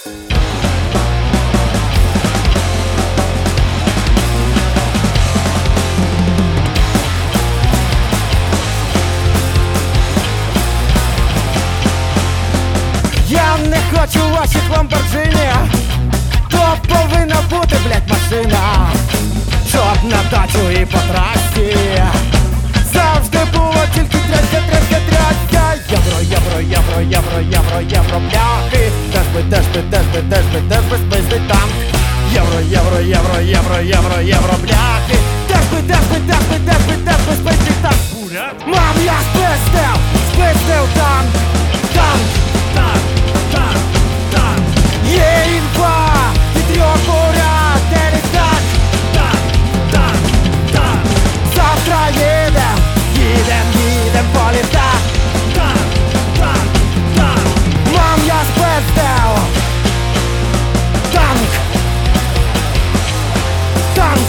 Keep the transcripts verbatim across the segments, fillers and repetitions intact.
Я не хочу ваших ламборджині, то повинна бути, блять, машина, щоб на дачу і по трасі завжди було тільки трясся, трясся, трясся. Євро, євро, євро, євро, євро, євро, бляхи. Теж би, теж би, теж би, теж би, теж би спиздить танк. Євро, євро, євро, євро, євро, євро, бляхи. Теж би, теж би, теж би, теж би, теж би спиздить танк. Мам, я спиздив, спиздив танк. Танк, танк, танк, танк. Є інфа від трьох уряд, де літак. Танк, танк, танк. Завтра їдем, їдем, їдем по літак. Танк, танк, танк. Мам, я спиздив. Танк, танк.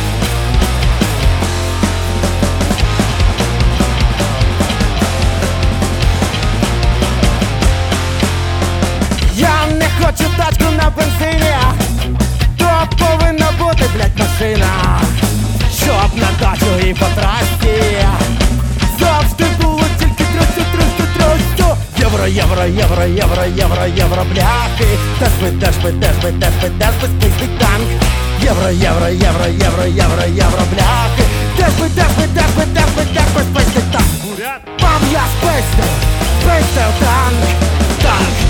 Я не хочу тачку на бензині, то повинна бути, блять, машина, щоб на дачу і по трасі завжди було тільки трясся, трясся, трясся. Євро, євро, євро, євро, євро, євро, бляхи. Теж би, теж би, теж би, теж би, теж би спиздить танк. Євро, євро, євро, євро, євро, євро, бляхи. Теж би, теж би, теж би, теж би, теж би спиздить танк. Мам, я спиздив, спиздив танк, танк.